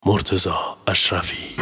مرتضی اشرفی.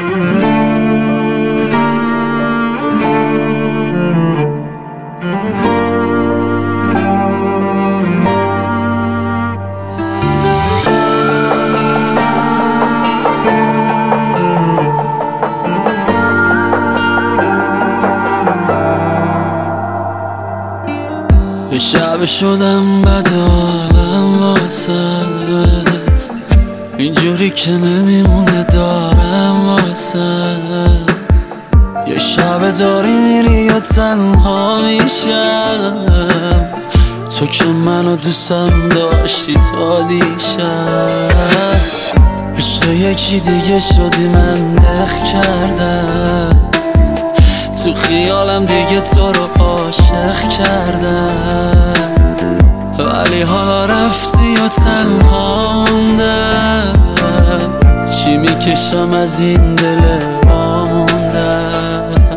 یه شب شدم بد حالم واسه اینجوری که نمیمونه دارم واسه یه شب داری میری یا تنها میشم تو که منو دوستم داشتی تا دیشب عشق یکی دیگه شدی من نخ کردم تو خیالم دیگه تو رو عاشق کردم ولی حالا رفتی و تنها موندم چی میکشم از این دل موندم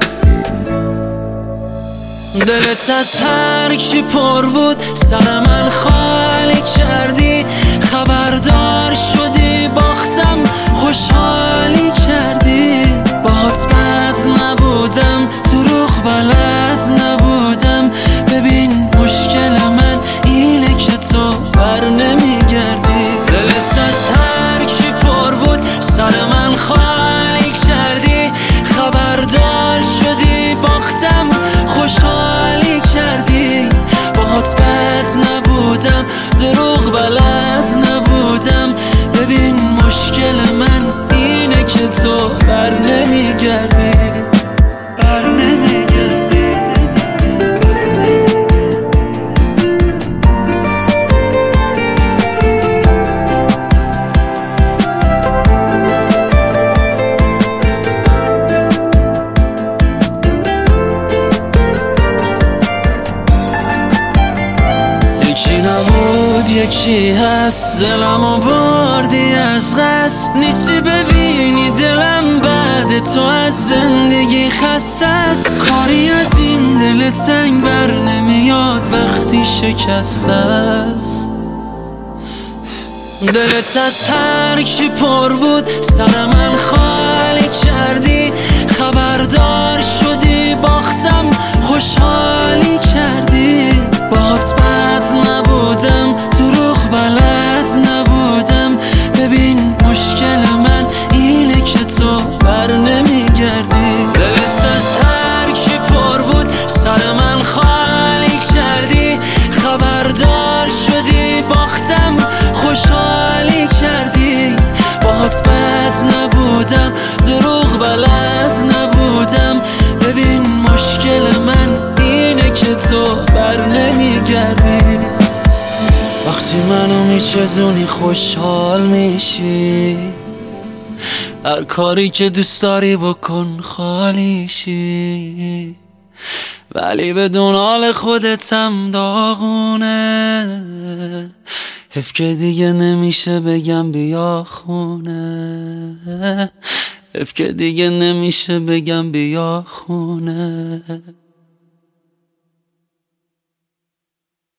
دلت از هر کی پر بود سر من خالی کردی خبردار شدی باختم خوشحالی کردی باهات بد نبودم دروغ بلد نبودم ببین مشکل من اینه که تو بر نمیگردی دلت از هر کی پر بود سر من خالی کردی خبردار شدی باختم خوشحالی کردی باهات بد نبودم دروغ بلد نبودم ببین مشکل من اینه که تو بر نمیگردی یکی نبود یکی هست دلمو بردی از قصد نیستی ببینی دلم بعد تو از زندگی خسته است کاری از این دل تنگ بر نمیاد وقتی شکسته است دلت از هر کی پر بود سر من خالی کردی خبردار شدی باختم خوشحالی کردی باهات بد نبودم دروغ بلد نبودم ببین مشکل من اینه که تو بر نمیگردی دلت از هر کی پر بود سر من خالی کردی خبردار شدی باختم خوشحالی کردی باهات بد نبودم دروغ بلد نبودم ببین مشکل من اینه که تو بر نمیگردی وقتی منو میچزونی خوشحال میشی هر کاری که دوست داری بکن خالیشی ولی بدون حال خودتم داغونه حیف که دیگه نمیشه بگم بیا خونه حیف که دیگه نمیشه بگم بیا خونه